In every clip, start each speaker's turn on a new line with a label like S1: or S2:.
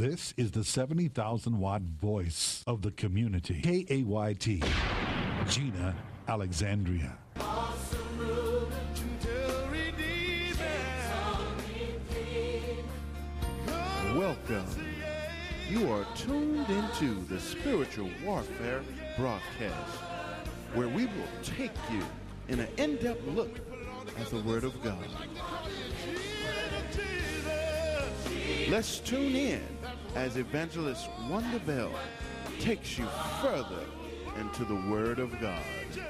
S1: This is the 70,000 watt voice of the community. KAYT, Gina Alexandria.
S2: Welcome. You are tuned into the Spiritual Warfare broadcast, where we will take you in an in-depth look at the Word of God. Let's tune in as Evangelist Wanda Bell takes you further into the Word of God.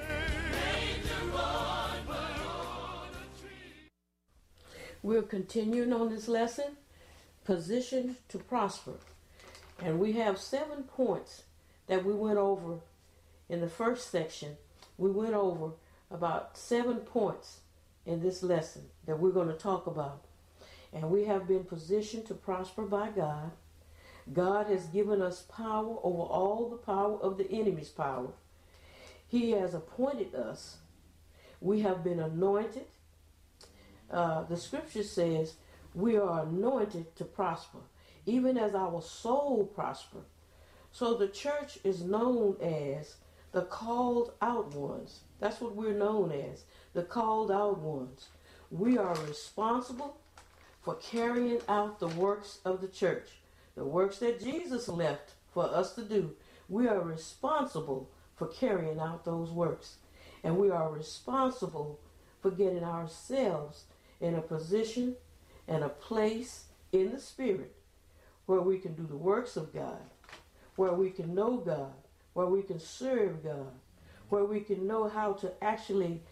S3: We're continuing on this lesson, Positioned to Prosper. And we have 7 points that we went over in the first section. We went over about 7 points in this lesson that we're going to talk about. And we have been positioned to prosper by God. God has given us power over all the power of the enemy's power. He has appointed us. We have been anointed. The scripture says we are anointed to prosper, even as our soul prosper. So the church is known as the called out ones. That's what we're known as, the called out ones. We are responsible for carrying out the works of the church, the works that Jesus left for us to do. We are responsible for carrying out those works. And we are responsible for getting ourselves in a position and a place in the Spirit where we can do the works of God, where we can know God, where we can serve God, where we can know how to actually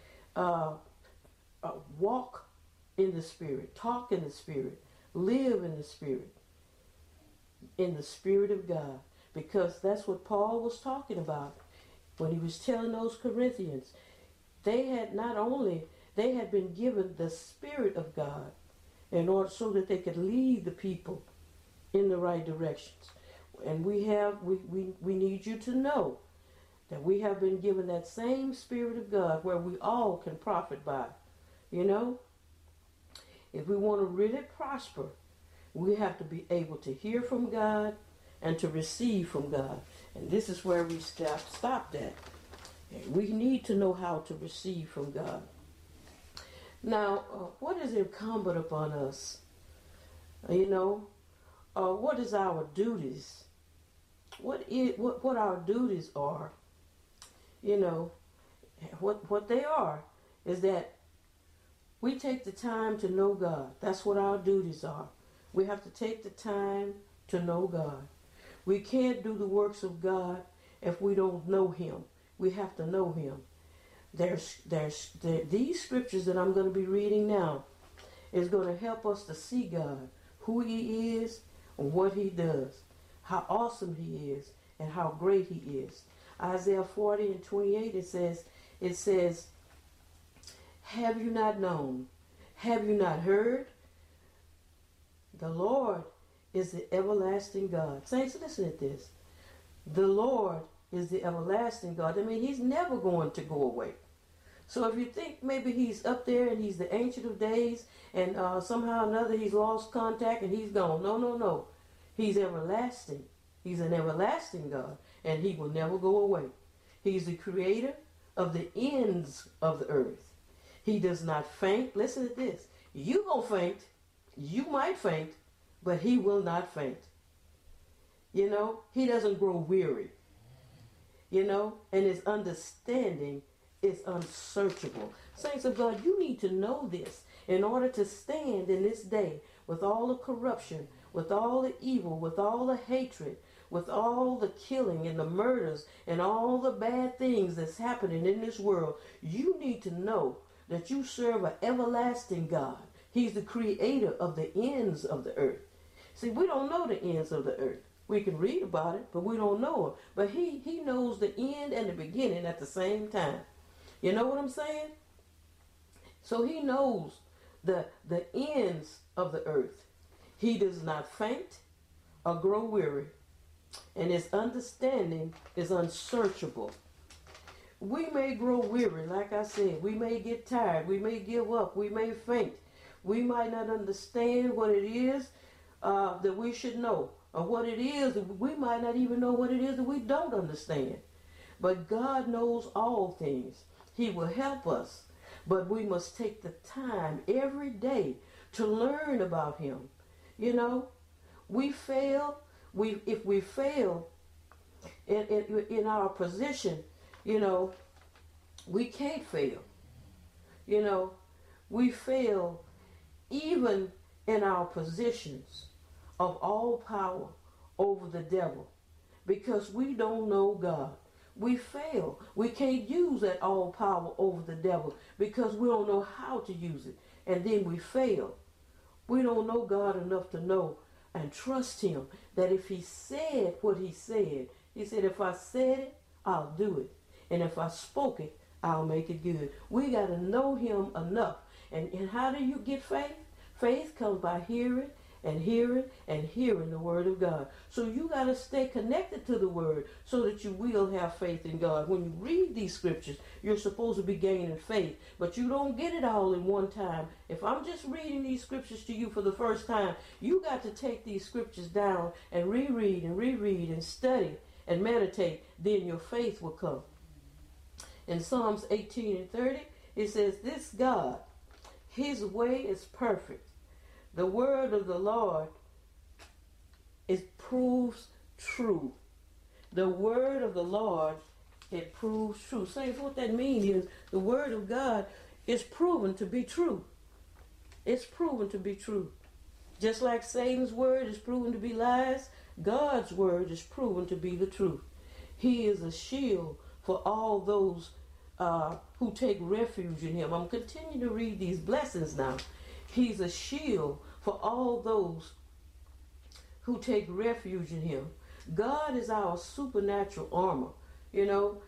S3: walk in the Spirit, talk in the Spirit, live in the Spirit of God. Because that's what Paul was talking about when he was telling those Corinthians. They had been given the Spirit of God in order so that they could lead the people in the right directions. And we need you to know that we have been given that same Spirit of God where we all can profit by. You know, if we want to really prosper, we have to be able to hear from God and to receive from God. And this is where we stopped at. We need to know how to receive from God. Now, what is incumbent upon us? What is our duties? What our duties are? What they are is that we take the time to know God. That's what our duties are. We have to take the time to know God. We can't do the works of God if we don't know Him. We have to know Him. These scriptures that I'm going to be reading now is going to help us to see God, who He is, and what He does, how awesome He is, and how great He is. Isaiah 40:28, it says, have you not known? Have you not heard? The Lord is the everlasting God. Saints, listen to this. The Lord is the everlasting God. I mean, He's never going to go away. So if you think maybe He's up there and He's the Ancient of Days and somehow or another He's lost contact and He's gone. No. He's everlasting. He's an everlasting God, and He will never go away. He's the creator of the ends of the earth. He does not faint. Listen to this. You gonna faint. You might faint, but He will not faint. He doesn't grow weary. And His understanding is unsearchable. Saints of God, you need to know this in order to stand in this day with all the corruption, with all the evil, with all the hatred, with all the killing and the murders and all the bad things that's happening in this world. You need to know that you serve an everlasting God. He's the creator of the ends of the earth. See, we don't know the ends of the earth. We can read about it, but we don't know it. But He knows the end and the beginning at the same time. You know what I'm saying? So He knows the ends of the earth. He does not faint or grow weary, and His understanding is unsearchable. We may grow weary, like I said. We may get tired. We may give up. We may faint. We might not understand what it is that we should know. or what it is. We might not even know what it is that we don't understand. But God knows all things. He will help us. But we must take the time every day to learn about him. You know, we fail. If we fail in our position, you know, we can't fail. You know, we fail even in our positions of all power over the devil because we don't know God. We fail. We can't use that all power over the devil because we don't know how to use it. And then we fail. We don't know God enough to know and trust him that if he said what he said, if I said it, I'll do it. And if I spoke it, I'll make it good. We got to know him enough. And how do you get faith? Faith comes by hearing and hearing and hearing the word of God. So you got to stay connected to the word so that you will have faith in God. When you read these scriptures, you're supposed to be gaining faith, but you don't get it all in one time. If I'm just reading these scriptures to you for the first time, you got to take these scriptures down and reread and study and meditate. Then your faith will come. In Psalms 18 and 30, it says, this God, his way is perfect. The word of the Lord proves true. The word of the Lord, it proves true. Saints, what that means is the word of God is proven to be true. It's proven to be true. Just like Satan's word is proven to be lies, God's word is proven to be the truth. He is a shield for all those who take refuge in him. I'm continuing to read these blessings now. He's a shield for all those who take refuge in him. God is our supernatural armor. You know,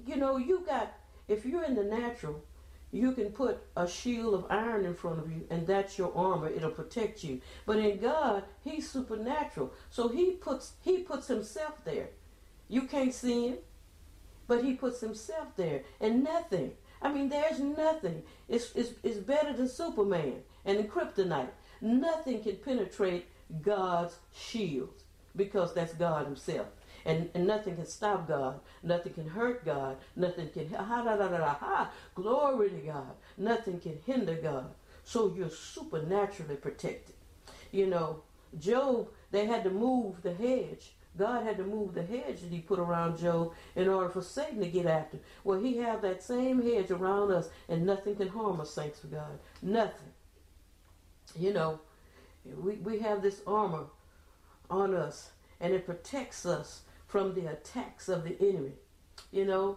S3: if you're in the natural, you can put a shield of iron in front of you, and that's your armor. It'll protect you. But in God, he's supernatural. So he puts himself there. You can't see him, but he puts himself there. And nothing, there's nothing. It's better than Superman and kryptonite. Nothing can penetrate God's shield because that's God himself. And nothing can stop God. Nothing can hurt God. Nothing can, glory to God. Nothing can hinder God. So you're supernaturally protected. You know, Job, they had to move the hedge. God had to move the hedge that he put around Job in order for Satan to get after him. Well, he have that same hedge around us, and nothing can harm us, saints of God. Nothing. You know, we have this armor on us, and it protects us from the attacks of the enemy. You know,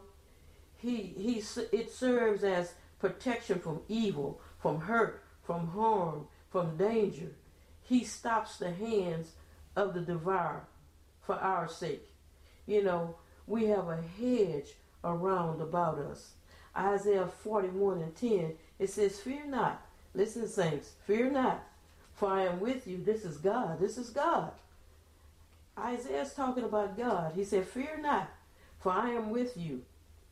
S3: it serves as protection from evil, from hurt, from harm, from danger. He stops the hands of the devourer for our sake. You know, we have a hedge around about us. Isaiah 41 and 10, it says, fear not. Listen, saints, fear not, for I am with you. This is God. This is God. Isaiah's talking about God. He said, fear not, for I am with you.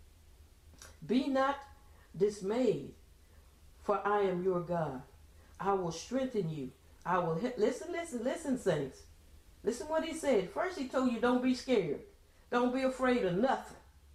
S3: Be not dismayed, for I am your God. I will strengthen you. I will listen, saints. Listen what he said. First he told you don't be scared. Don't be afraid of nothing.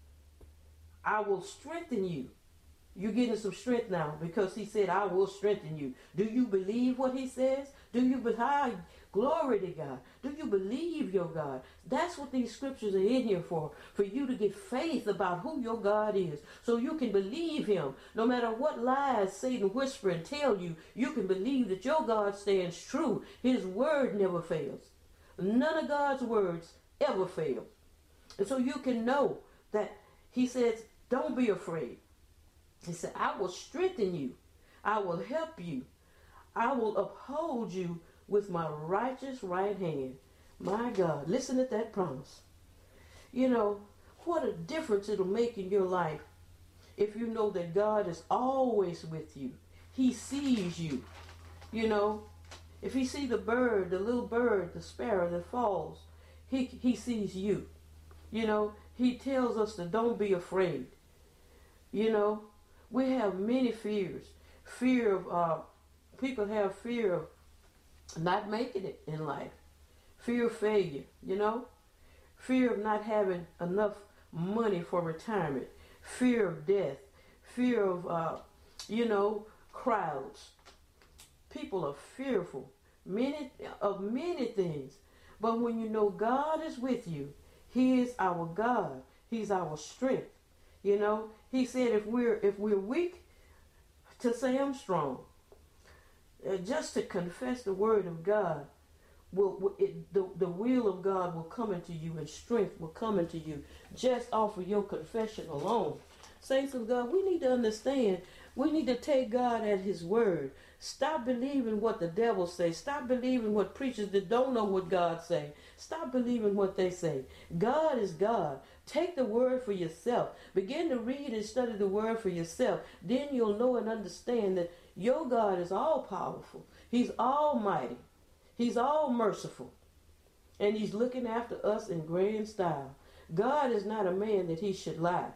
S3: I will strengthen you. You're getting some strength now because he said, I will strengthen you. Do you believe what he says? Do you believe? Glory to God. Do you believe your God? That's what these scriptures are in here for you to get faith about who your God is, so you can believe him. No matter what lies Satan whisper and tell you, you can believe that your God stands true. His word never fails. None of God's words ever fail. And so you can know that he says, don't be afraid. He said, I will strengthen you. I will help you. I will uphold you with my righteous right hand. My God, listen to that promise. You know, what a difference it'll make in your life if you know that God is always with you. He sees you. You know, if he sees the bird, the little bird, the sparrow that falls, he sees you. You know, he tells us to don't be afraid. You know, we have many fears. People have fear of not making it in life. fear of failure, fear of not having enough money for retirement, fear of death, fear of, crowds. People are fearful of many things. But when you know God is with you, He is our God. He's our strength. He said if we're weak, to say I'm strong. Just to confess the word of God, the will of God will come into you and strength will come into you just off of your confession alone. Saints of God, we need to understand, we need to take God at His word. Stop believing what the devil says. Stop believing what preachers that don't know what God say. Stop believing what they say. God is God. Take the word for yourself. Begin to read and study the word for yourself. Then you'll know and understand that your God is all powerful. He's almighty. He's all merciful. And He's looking after us in grand style. God is not a man that He should lie.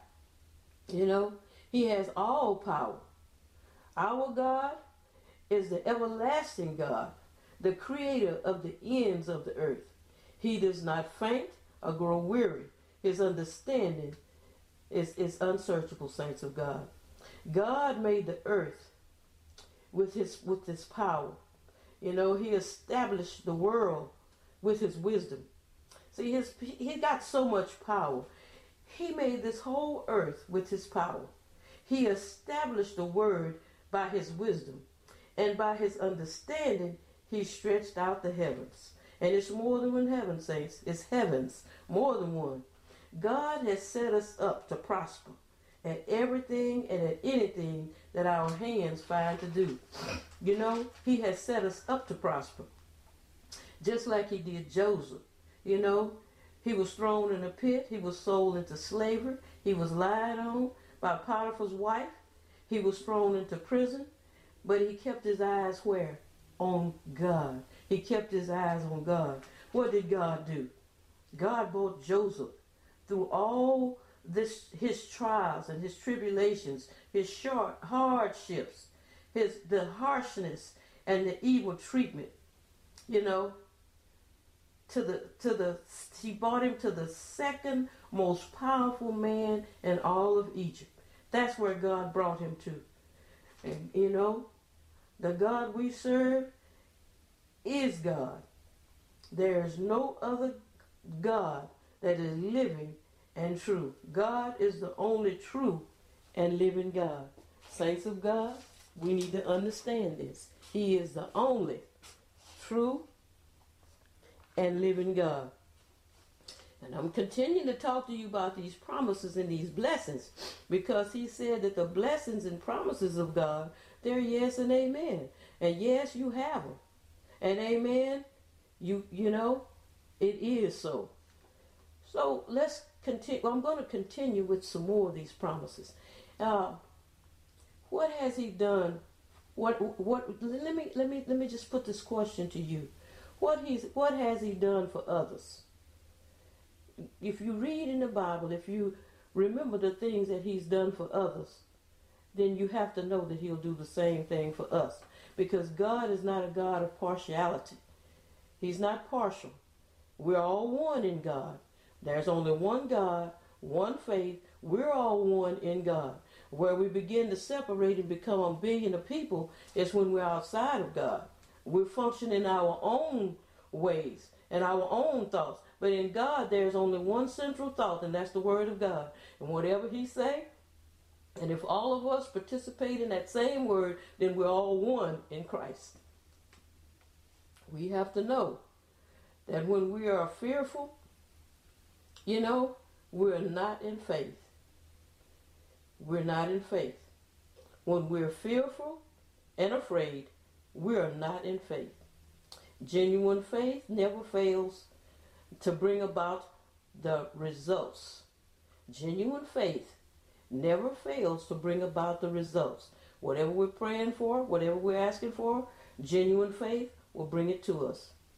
S3: He has all power. Our God is the everlasting God, the creator of the ends of the earth. He does not faint or grow weary. His understanding is unsearchable, saints of God. God made the earth with his power. He established the world with His wisdom. See, He got so much power. He made this whole earth with His power. He established the word by His wisdom. And by His understanding, He stretched out the heavens. And it's more than one heaven, saints. It's heavens, more than one. God has set us up to prosper at everything and at anything that our hands find to do. He has set us up to prosper. Just like He did Joseph. He was thrown in a pit. He was sold into slavery. He was lied on by Potiphar's wife. He was thrown into prison. But he kept his eyes where? On God. He kept his eyes on God. What did God do? God brought Joseph through all his trials and his tribulations, his hardships, the harshness and the evil treatment. He brought him to the second most powerful man in all of Egypt. That's where God brought him to. And the God we serve is God. There is no other God that is living and true. God is the only true and living God. Saints of God, we need to understand this. He is the only true and living God. And I'm continuing to talk to you about these promises and these blessings, because He said that the blessings and promises of God, they're yes and amen. And yes, you have them. And amen, it is so. So let's continue. I'm going to continue with some more of these promises. What has He done? Let me just put this question to you. What has He done for others? If you read in the Bible, if you remember the things that He's done for others, then you have to know that He'll do the same thing for us. Because God is not a God of partiality. He's not partial. We're all one in God. There's only one God, one faith. We're all one in God. Where we begin to separate and become a billion of people is when we're outside of God. We're functioning our own ways and our own thoughts. But in God, there's only one central thought, and that's the Word of God. And whatever He say, and if all of us participate in that same Word, then we're all one in Christ. We have to know that when we are fearful, we're not in faith. We're not in faith. When we're fearful and afraid, we're not in faith. Genuine faith never fails to bring about the results. Genuine faith never fails to bring about the results. Whatever we're praying for, whatever we're asking for, genuine faith will bring it to us.